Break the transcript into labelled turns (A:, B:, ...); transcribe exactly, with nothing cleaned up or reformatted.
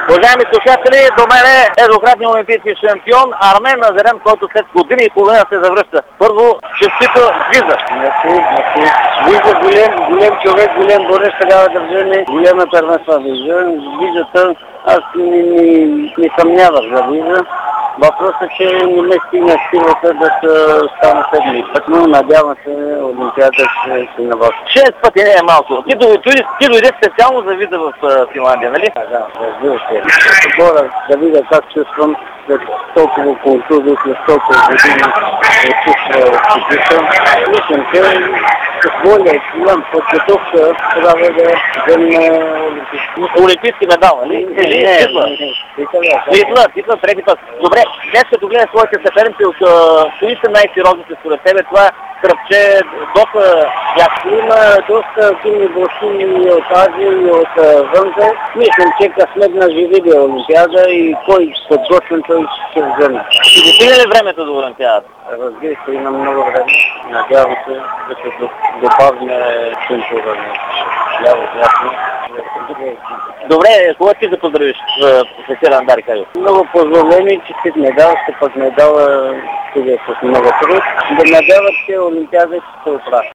A: Уважаеми слушатели, до мен е еднократният олимпийски шампион Армен Назарян, който след година и половина се завръща. Първо, честито Виза.
B: Мерси, мерси. Виза голем, голем човек, голем борец, трябва да вземе голема първенства Виза. Визата, аз не, не, не съмнявах за Виза. Въпросът е, че не ме стигна силата да стана седми път, но надявам се Олимпиада ще се навърши.
A: Шест пъти не е малко. Ти, ти, ти дойде специално за Виза в Финландия, нали?
B: Да, да, разбира се. Боря да видя как чувствам след толкова култури, след толкова години е чувства психика. Мислям, че с воля и силам подготовка трябва да вземе олимпийски.
A: Олимпийски медал, нали?
B: Не, не, не.
A: Титла, титла, трети път. Добре, днес като гледа своите съперници, от кои са най-сериозните според тебе? Това кръпче, доста ясно.
B: Има доста активни борци и от Азия, и от вънка. Мислям, че късмет на живи Олимпиада и кой подготвен той ще вземе.
A: Ще ви стигне ли времето до Олимпиадата?
B: Разбира се, има много време. Надявам се да се добавим центура на ляво ясно.
A: Добре, кога ти да поздравиш за професора Андари Кайо?
B: Много позволени, че си медал, ще пък медала стига с много труд. Да надяват, че Олимпиада ще се оправи.